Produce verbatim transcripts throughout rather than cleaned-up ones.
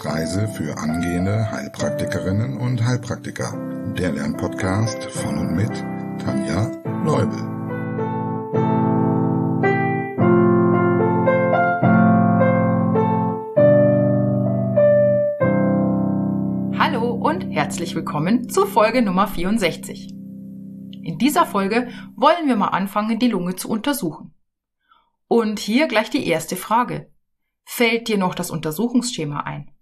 Wissensreise für angehende Heilpraktikerinnen und Heilpraktiker. Der Lernpodcast von und mit Tanja Leubel. Hallo und herzlich willkommen zu Folge Nummer vierundsechzig. In dieser Folge wollen wir mal anfangen, die Lunge zu untersuchen. Und hier gleich die erste Frage. Fällt dir noch das Untersuchungsschema ein?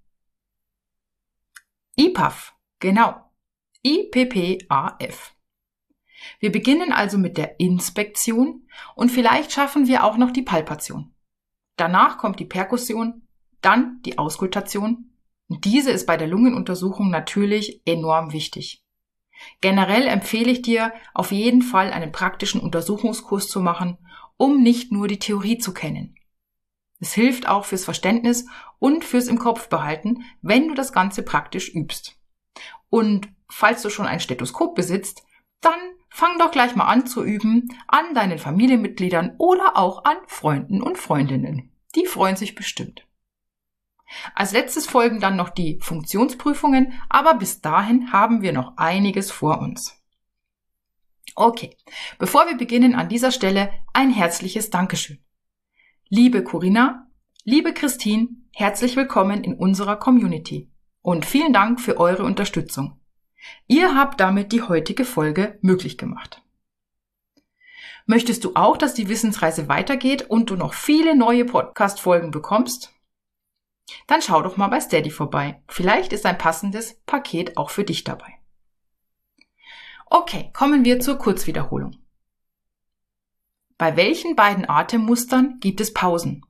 I P A F, genau. I P P A F. Wir beginnen also mit der Inspektion und vielleicht schaffen wir auch noch die Palpation. Danach kommt die Perkussion, dann die Auskultation. Und diese ist bei der Lungenuntersuchung natürlich enorm wichtig. Generell empfehle ich dir, auf jeden Fall einen praktischen Untersuchungskurs zu machen, um nicht nur die Theorie zu kennen. Es hilft auch fürs Verständnis und fürs im Kopf behalten, wenn du das Ganze praktisch übst. Und falls du schon ein Stethoskop besitzt, dann fang doch gleich mal an zu üben an deinen Familienmitgliedern oder auch an Freunden und Freundinnen. Die freuen sich bestimmt. Als letztes folgen dann noch die Funktionsprüfungen, aber bis dahin haben wir noch einiges vor uns. Okay, bevor wir beginnen, an dieser Stelle ein herzliches Dankeschön. Liebe Corinna, liebe Christine, herzlich willkommen in unserer Community und vielen Dank für eure Unterstützung. Ihr habt damit die heutige Folge möglich gemacht. Möchtest du auch, dass die Wissensreise weitergeht und du noch viele neue Podcast-Folgen bekommst? Dann schau doch mal bei Steady vorbei. Vielleicht ist ein passendes Paket auch für dich dabei. Okay, kommen wir zur Kurzwiederholung. Bei welchen beiden Atemmustern gibt es Pausen?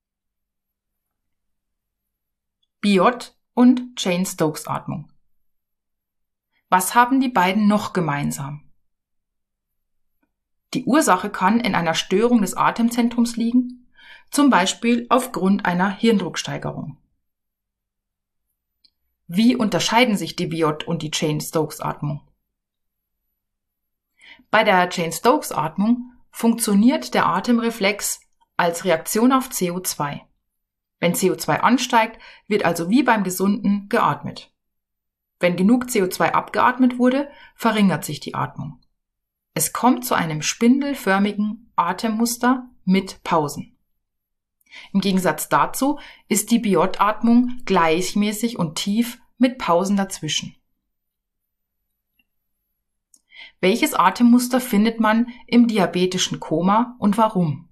Biot und Cheyne-Stokes-Atmung. Was haben die beiden noch gemeinsam? Die Ursache kann in einer Störung des Atemzentrums liegen, zum Beispiel aufgrund einer Hirndrucksteigerung. Wie unterscheiden sich die Biot und die Cheyne-Stokes-Atmung? Bei der Cheyne-Stokes-Atmung funktioniert der Atemreflex als Reaktion auf C O zwei. Wenn C O zwei ansteigt, wird also wie beim Gesunden geatmet. Wenn genug C O zwei abgeatmet wurde, verringert sich die Atmung. Es kommt zu einem spindelförmigen Atemmuster mit Pausen. Im Gegensatz dazu ist die Biot-Atmung gleichmäßig und tief mit Pausen dazwischen. Welches Atemmuster findet man im diabetischen Koma und warum?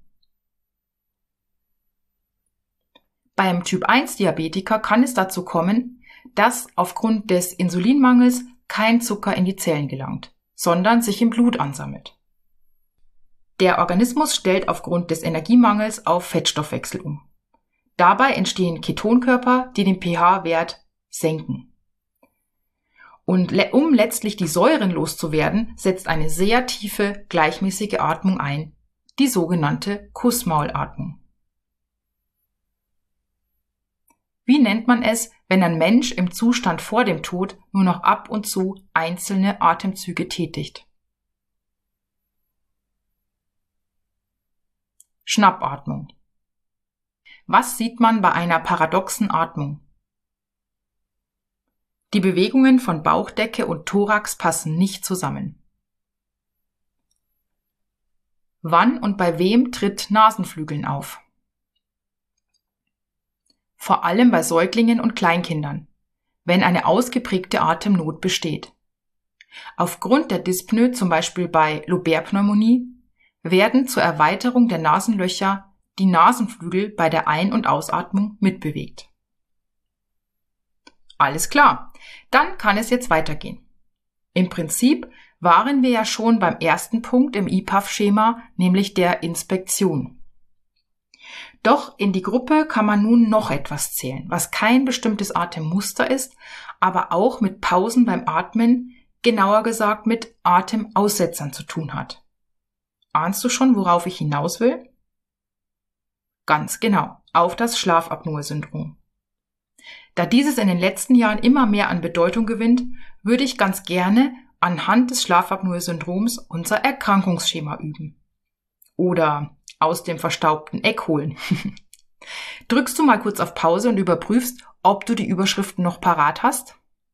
Beim Typ eins Diabetiker kann es dazu kommen, dass aufgrund des Insulinmangels kein Zucker in die Zellen gelangt, sondern sich im Blut ansammelt. Der Organismus stellt aufgrund des Energiemangels auf Fettstoffwechsel um. Dabei entstehen Ketonkörper, die den pH-Wert senken. Und um letztlich die Säuren loszuwerden, setzt eine sehr tiefe, gleichmäßige Atmung ein, die sogenannte Kussmaulatmung. Wie nennt man es, wenn ein Mensch im Zustand vor dem Tod nur noch ab und zu einzelne Atemzüge tätigt? Schnappatmung. Was sieht man bei einer paradoxen Atmung? Die Bewegungen von Bauchdecke und Thorax passen nicht zusammen. Wann und bei wem tritt Nasenflügeln auf? Vor allem bei Säuglingen und Kleinkindern, wenn eine ausgeprägte Atemnot besteht. Aufgrund der Dyspnoe, zum Beispiel bei Lobärpneumonie, werden zur Erweiterung der Nasenlöcher die Nasenflügel bei der Ein- und Ausatmung mitbewegt. Alles klar, dann kann es jetzt weitergehen. Im Prinzip waren wir ja schon beim ersten Punkt im I P A F-Schema, nämlich der Inspektion. Doch in die Gruppe kann man nun noch etwas zählen, was kein bestimmtes Atemmuster ist, aber auch mit Pausen beim Atmen, genauer gesagt mit Atemaussetzern zu tun hat. Ahnst du schon, worauf ich hinaus will? Ganz genau, auf das Schlafapnoe-Syndrom. Da dieses in den letzten Jahren immer mehr an Bedeutung gewinnt, würde ich ganz gerne anhand des Schlafapnoe-Syndroms unser Erkrankungsschema üben. Oder aus dem verstaubten Eck holen. Drückst du mal kurz auf Pause und überprüfst, ob du die Überschriften noch parat hast?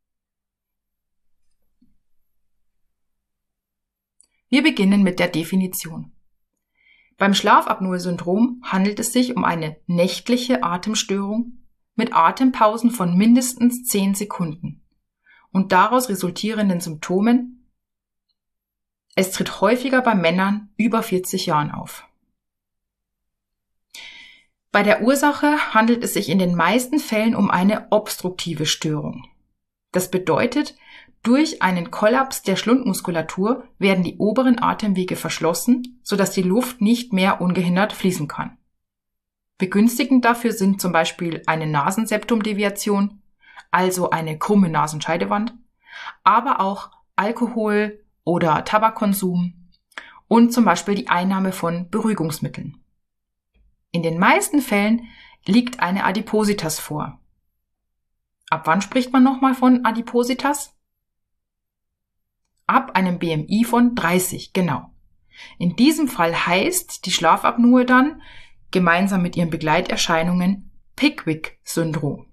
Wir beginnen mit der Definition. Beim Schlafapnoe-Syndrom handelt es sich um eine nächtliche Atemstörung mit Atempausen von mindestens zehn Sekunden und daraus resultierenden Symptomen. Es tritt häufiger bei Männern über vierzig Jahren auf. Bei der Ursache handelt es sich in den meisten Fällen um eine obstruktive Störung. Das bedeutet, durch einen Kollaps der Schlundmuskulatur werden die oberen Atemwege verschlossen, sodass die Luft nicht mehr ungehindert fließen kann. Begünstigend dafür sind zum Beispiel eine Nasenseptumdeviation, also eine krumme Nasenscheidewand, aber auch Alkohol- oder Tabakkonsum und zum Beispiel die Einnahme von Beruhigungsmitteln. In den meisten Fällen liegt eine Adipositas vor. Ab wann spricht man nochmal von Adipositas? Ab einem B M I von dreißig, genau. In diesem Fall heißt die Schlafapnoe dann, gemeinsam mit ihren Begleiterscheinungen, Pickwick-Syndrom.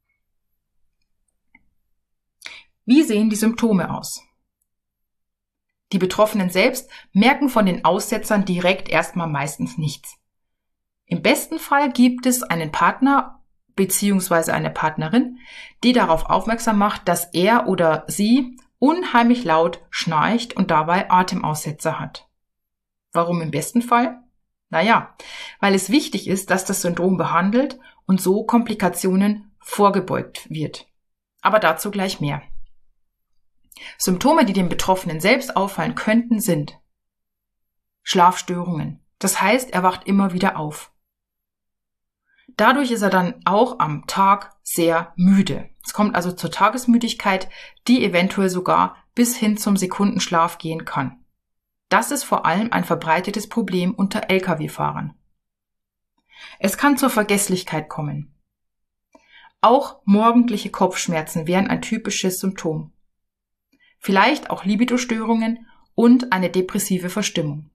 Wie sehen die Symptome aus? Die Betroffenen selbst merken von den Aussetzern direkt erstmal meistens nichts. Im besten Fall gibt es einen Partner bzw. eine Partnerin, die darauf aufmerksam macht, dass er oder sie unheimlich laut schnarcht und dabei Atemaussetzer hat. Warum im besten Fall? Naja, weil es wichtig ist, dass das Syndrom behandelt und so Komplikationen vorgebeugt wird. Aber dazu gleich mehr. Symptome, die dem Betroffenen selbst auffallen könnten, sind Schlafstörungen. Das heißt, er wacht immer wieder auf. Dadurch ist er dann auch am Tag sehr müde. Es kommt also zur Tagesmüdigkeit, die eventuell sogar bis hin zum Sekundenschlaf gehen kann. Das ist vor allem ein verbreitetes Problem unter L K W-Fahrern. Es kann zur Vergesslichkeit kommen. Auch morgendliche Kopfschmerzen wären ein typisches Symptom. Vielleicht auch Libidostörungen und eine depressive Verstimmung.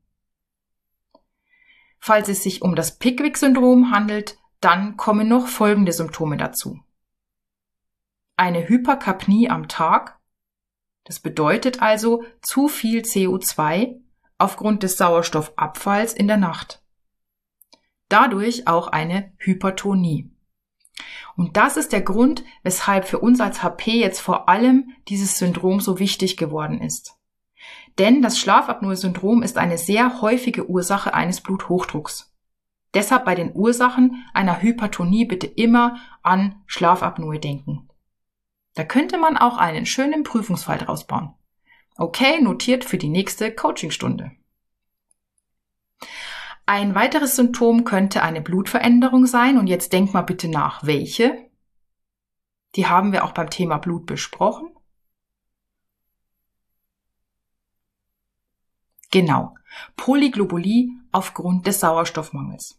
Falls es sich um das Pickwick-Syndrom handelt, dann kommen noch folgende Symptome dazu. Eine Hyperkapnie am Tag, das bedeutet also zu viel C O zwei aufgrund des Sauerstoffabfalls in der Nacht. Dadurch auch eine Hypertonie. Und das ist der Grund, weshalb für uns als H P jetzt vor allem dieses Syndrom so wichtig geworden ist. Denn das Schlafapnoe-Syndrom ist eine sehr häufige Ursache eines Bluthochdrucks. Deshalb bei den Ursachen einer Hypertonie bitte immer an Schlafapnoe denken. Da könnte man auch einen schönen Prüfungsfall draus bauen. Okay, notiert für die nächste Coachingstunde. Ein weiteres Symptom könnte eine Blutveränderung sein und jetzt denkt mal bitte nach, welche? Die haben wir auch beim Thema Blut besprochen. Genau, Polyglobulie aufgrund des Sauerstoffmangels.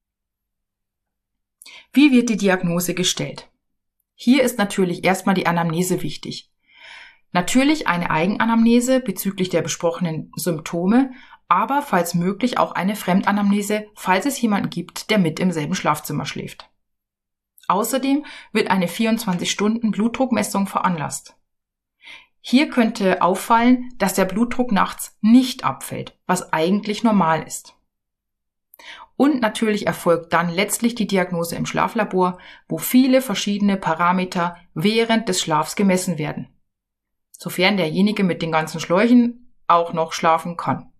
Wie wird die Diagnose gestellt? Hier ist natürlich erstmal die Anamnese wichtig. Natürlich eine Eigenanamnese bezüglich der besprochenen Symptome, aber falls möglich auch eine Fremdanamnese, falls es jemanden gibt, der mit im selben Schlafzimmer schläft. Außerdem wird eine vierundzwanzig Stunden Blutdruckmessung veranlasst. Hier könnte auffallen, dass der Blutdruck nachts nicht abfällt, was eigentlich normal ist. Und natürlich erfolgt dann letztlich die Diagnose im Schlaflabor, wo viele verschiedene Parameter während des Schlafs gemessen werden. Sofern derjenige mit den ganzen Schläuchen auch noch schlafen kann.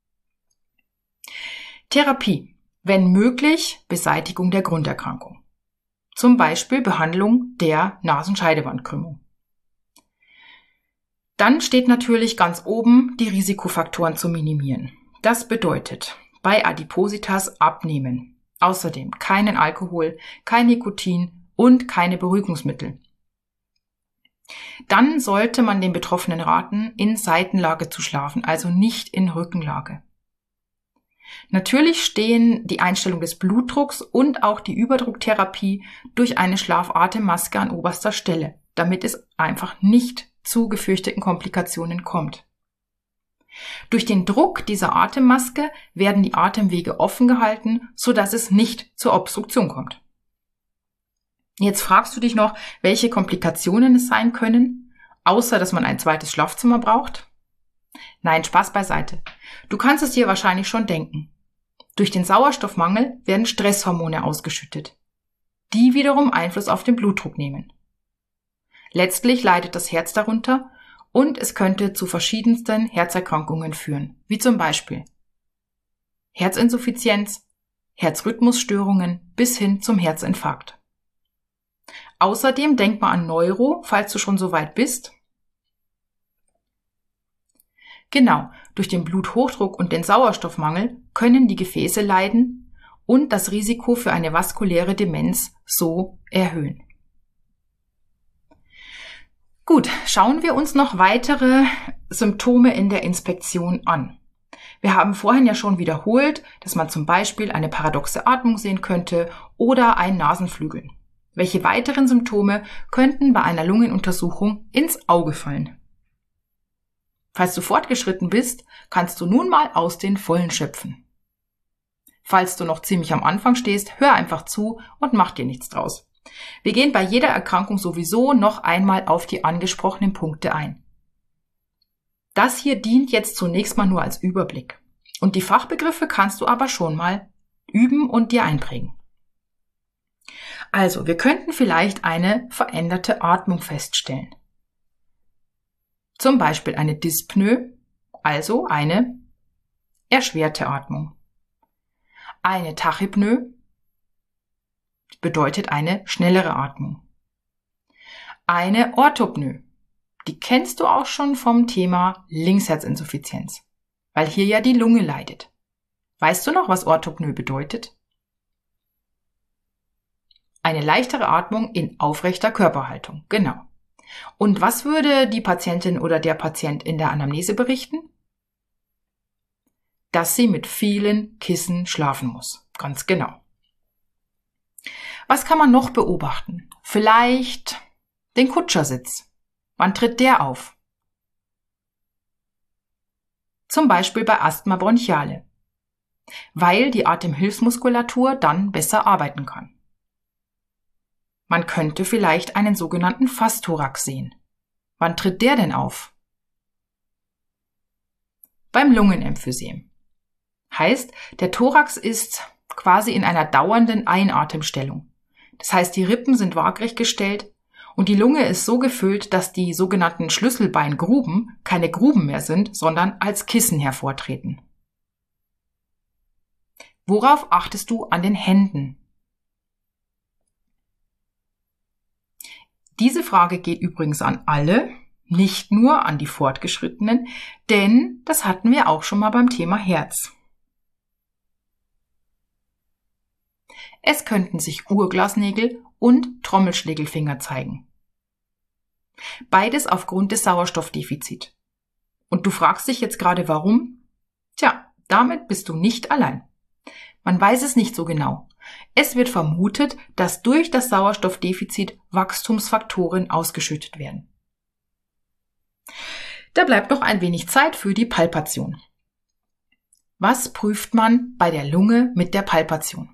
Therapie. Wenn möglich, Beseitigung der Grunderkrankung. Zum Beispiel Behandlung der Nasenscheidewandkrümmung. Dann steht natürlich ganz oben, die Risikofaktoren zu minimieren. Das bedeutet, bei Adipositas abnehmen. Außerdem keinen Alkohol, kein Nikotin und keine Beruhigungsmittel. Dann sollte man den Betroffenen raten, in Seitenlage zu schlafen, also nicht in Rückenlage. Natürlich stehen die Einstellung des Blutdrucks und auch die Überdrucktherapie durch eine Schlafatemmaske an oberster Stelle, damit es einfach nicht zu gefürchteten Komplikationen kommt. Durch den Druck dieser Atemmaske werden die Atemwege offen gehalten, sodass es nicht zur Obstruktion kommt. Jetzt fragst du dich noch, welche Komplikationen es sein können, außer dass man ein zweites Schlafzimmer braucht? Nein, Spaß beiseite. Du kannst es dir wahrscheinlich schon denken. Durch den Sauerstoffmangel werden Stresshormone ausgeschüttet, die wiederum Einfluss auf den Blutdruck nehmen. Letztlich leidet das Herz darunter und es könnte zu verschiedensten Herzerkrankungen führen, wie zum Beispiel Herzinsuffizienz, Herzrhythmusstörungen bis hin zum Herzinfarkt. Außerdem denk mal an Neuro, falls du schon so weit bist. Genau, durch den Bluthochdruck und den Sauerstoffmangel können die Gefäße leiden und das Risiko für eine vaskuläre Demenz so erhöhen. Gut, schauen wir uns noch weitere Symptome in der Inspektion an. Wir haben vorhin ja schon wiederholt, dass man zum Beispiel eine paradoxe Atmung sehen könnte oder ein Nasenflügeln. Welche weiteren Symptome könnten bei einer Lungenuntersuchung ins Auge fallen? Falls du fortgeschritten bist, kannst du nun mal aus den Vollen schöpfen. Falls du noch ziemlich am Anfang stehst, hör einfach zu und mach dir nichts draus. Wir gehen bei jeder Erkrankung sowieso noch einmal auf die angesprochenen Punkte ein. Das hier dient jetzt zunächst mal nur als Überblick. Und die Fachbegriffe kannst du aber schon mal üben und dir einprägen. Also, wir könnten vielleicht eine veränderte Atmung feststellen. Zum Beispiel eine Dyspnoe, also eine erschwerte Atmung. Eine Tachypnoe bedeutet eine schnellere Atmung. Eine Orthopnoe, die kennst du auch schon vom Thema Linksherzinsuffizienz, weil hier ja die Lunge leidet. Weißt du noch, was Orthopnoe bedeutet? Eine leichtere Atmung in aufrechter Körperhaltung, genau. Und was würde die Patientin oder der Patient in der Anamnese berichten? Dass sie mit vielen Kissen schlafen muss, ganz genau. Was kann man noch beobachten? Vielleicht den Kutschersitz. Wann tritt der auf? Zum Beispiel bei Asthma bronchiale, weil die Atemhilfsmuskulatur dann besser arbeiten kann. Man könnte vielleicht einen sogenannten Fastthorax sehen. Wann tritt der denn auf? Beim Lungenemphysem. Heißt, der Thorax ist quasi in einer dauernden Einatemstellung. Das heißt, die Rippen sind waagrecht gestellt und die Lunge ist so gefüllt, dass die sogenannten Schlüsselbeingruben keine Gruben mehr sind, sondern als Kissen hervortreten. Worauf achtest du an den Händen? Diese Frage geht übrigens an alle, nicht nur an die Fortgeschrittenen, denn das hatten wir auch schon mal beim Thema Herz. Es könnten sich Urglasnägel und Trommelschlägelfinger zeigen. Beides aufgrund des Sauerstoffdefizits. Und du fragst dich jetzt gerade warum? Tja, damit bist du nicht allein. Man weiß es nicht so genau. Es wird vermutet, dass durch das Sauerstoffdefizit Wachstumsfaktoren ausgeschüttet werden. Da bleibt noch ein wenig Zeit für die Palpation. Was prüft man bei der Lunge mit der Palpation?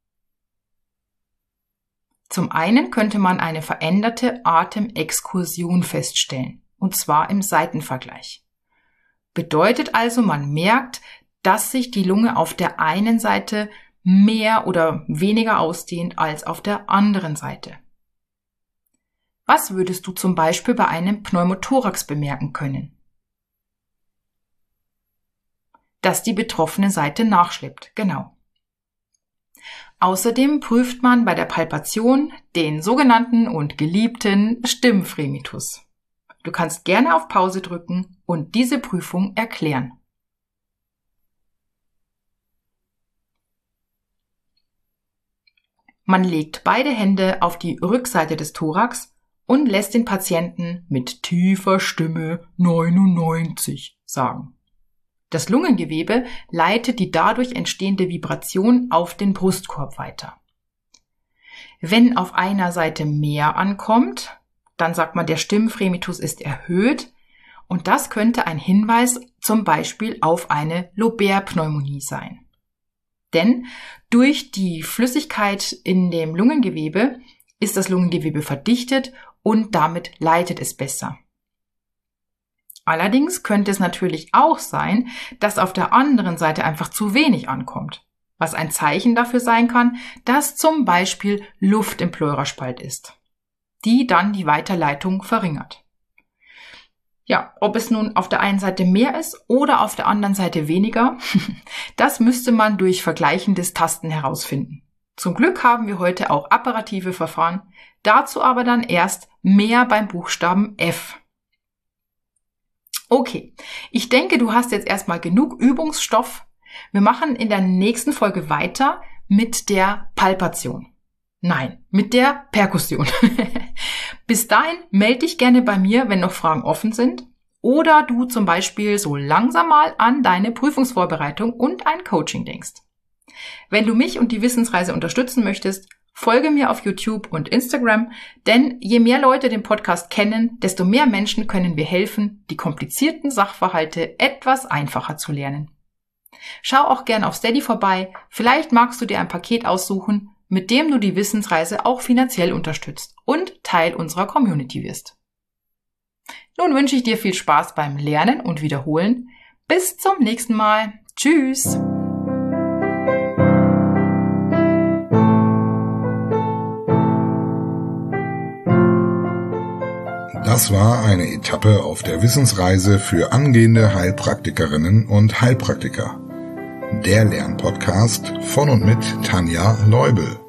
Zum einen könnte man eine veränderte Atemexkursion feststellen, und zwar im Seitenvergleich. Bedeutet also, man merkt, dass sich die Lunge auf der einen Seite mehr oder weniger ausdehnt als auf der anderen Seite. Was würdest du zum Beispiel bei einem Pneumothorax bemerken können? Dass die betroffene Seite nachschleppt, genau. Außerdem prüft man bei der Palpation den sogenannten und geliebten Stimmfremitus. Du kannst gerne auf Pause drücken und diese Prüfung erklären. Man legt beide Hände auf die Rückseite des Thorax und lässt den Patienten mit tiefer Stimme neunundneunzig sagen. Das Lungengewebe leitet die dadurch entstehende Vibration auf den Brustkorb weiter. Wenn auf einer Seite mehr ankommt, dann sagt man, der Stimmfremitus ist erhöht und das könnte ein Hinweis zum Beispiel auf eine Lobär-Pneumonie sein. Denn durch die Flüssigkeit in dem Lungengewebe ist das Lungengewebe verdichtet und damit leitet es besser. Allerdings könnte es natürlich auch sein, dass auf der anderen Seite einfach zu wenig ankommt, was ein Zeichen dafür sein kann, dass zum Beispiel Luft im Pleuraspalt ist, die dann die Weiterleitung verringert. Ja, ob es nun auf der einen Seite mehr ist oder auf der anderen Seite weniger, das müsste man durch vergleichendes Tasten herausfinden. Zum Glück haben wir heute auch apparative Verfahren, dazu aber dann erst mehr beim Buchstaben F. Okay, ich denke, du hast jetzt erstmal genug Übungsstoff. Wir machen in der nächsten Folge weiter mit der Palpation. Nein, mit der Perkussion. Bis dahin melde dich gerne bei mir, wenn noch Fragen offen sind oder du zum Beispiel so langsam mal an deine Prüfungsvorbereitung und ein Coaching denkst. Wenn du mich und die Wissensreise unterstützen möchtest, folge mir auf YouTube und Instagram, denn je mehr Leute den Podcast kennen, desto mehr Menschen können wir helfen, die komplizierten Sachverhalte etwas einfacher zu lernen. Schau auch gern auf Steady vorbei, vielleicht magst du dir ein Paket aussuchen, mit dem du die Wissensreise auch finanziell unterstützt und Teil unserer Community wirst. Nun wünsche ich dir viel Spaß beim Lernen und Wiederholen. Bis zum nächsten Mal. Tschüss! Das war eine Etappe auf der Wissensreise für angehende Heilpraktikerinnen und Heilpraktiker. Der Lernpodcast von und mit Tanja Leubel.